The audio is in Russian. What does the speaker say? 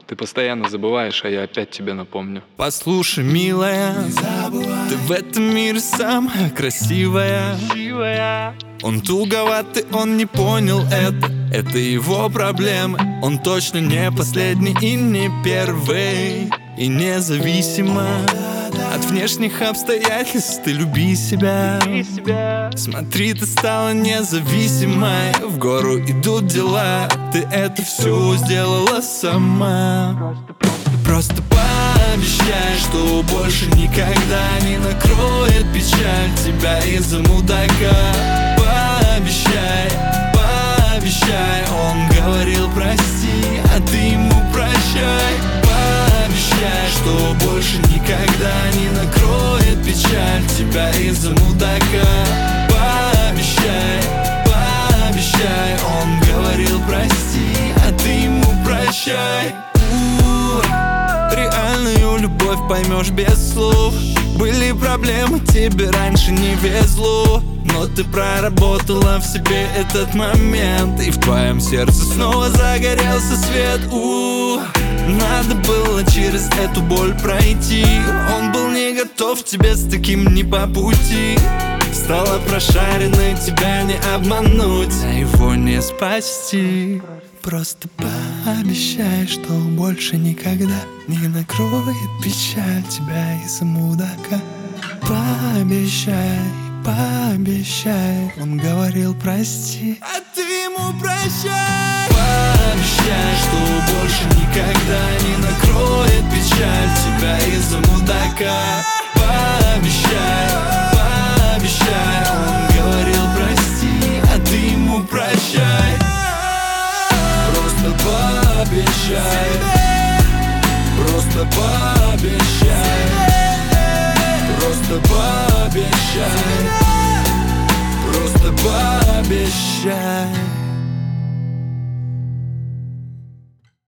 Ты постоянно забываешь, а я опять тебе напомню. Послушай, милая, ты в этом мире самая красивая. Он туговатый, он не понял это его проблемы. Он точно не последний и не первый. И независимо от внешних обстоятельств ты люби себя. Смотри, ты стала независимой. В гору идут дела, ты это все сделала сама. Просто пообещай, что больше никогда не накроет печаль тебя из-за мудака. Пообещай, пообещай. Он говорил прости, а ты ему прощай. Пообещай, что больше никогда не накроет печаль тебя из-за мудака. Пообещай, пообещай. Он говорил прости, а ты ему прощай. Реальную любовь поймешь без слов. Были проблемы, тебе раньше не везло, но ты проработала в себе этот момент, и в твоем сердце снова загорелся свет. Надо было через эту боль пройти. Он был не готов тебе с таким не по пути. Стала прошаренной, тебя не обмануть, а его не спасти. Просто пообещай, что больше никогда не накроет печаль тебя из-за мудака. Пообещай, пообещай. Он говорил прости, а ты ему прощай. Пообещай, что больше никогда не накроет печаль тебя из-за мудака. Пообещай, пообещай. Он говорил прости, а ты ему прощай. Просто пообещай, просто пообещай, просто пообещай, просто пообещай.